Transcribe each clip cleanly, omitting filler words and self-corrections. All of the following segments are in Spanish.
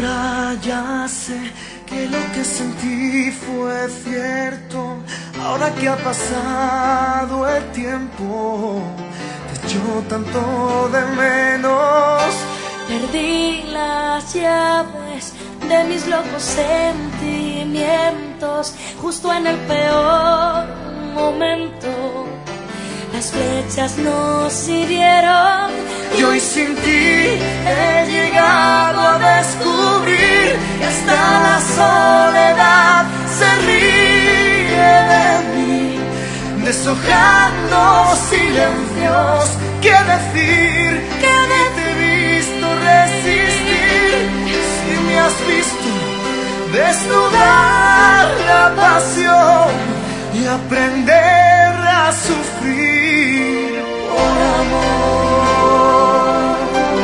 Ahora ya sé que lo que sentí fue cierto. Ahora que ha pasado el tiempo, te echo tanto de menos. Perdí las llaves de mis locos sentimientos justo en el peor momento. Las flechas nos hirieron y hoy sin ti he llegado a descubrir que hasta la soledad se ríe de mí, deshojando silencios. ¿Qué decir? Que te he visto resistir. Si me has visto desnudar la pasión y aprender a sufrir por amor.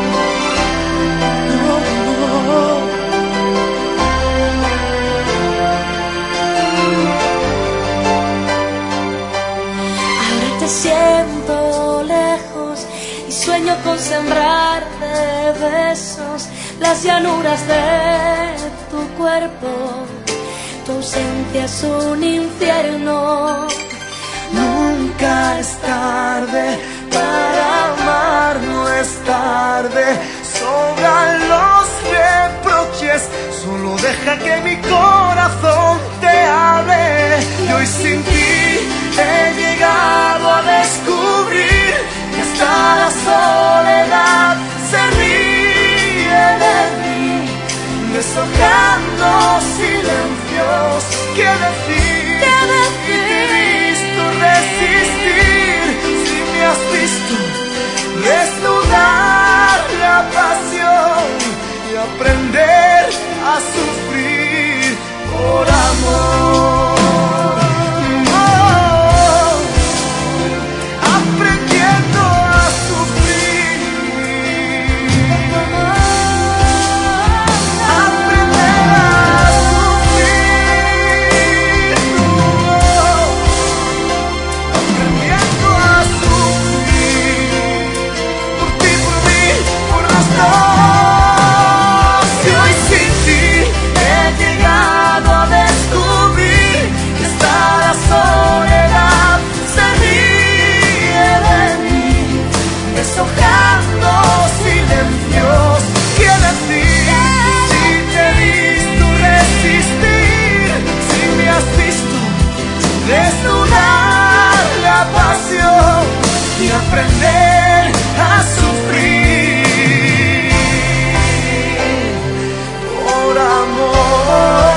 Ahora te siento lejos y sueño con sembrar de besos las llanuras de tu cuerpo. Tu ausencia es un infierno. Nunca es tarde para amar, no es tarde. Sobran los reproches, solo deja que mi corazón te hable. Y hoy sin ti he llegado a descubrir que hasta la soledad se ríe de mí, deshojando silencios. ¿Qué decir? ¿Qué decir? Resistir, si me has visto desnudar la pasión y aprender a sufrir por amor. Aprendiendo a sufrir, aprender a deshojando silencios. ¿Qué decir? Si te he visto resistir, si me has visto desnudar la pasión y aprender a sufrir por amor.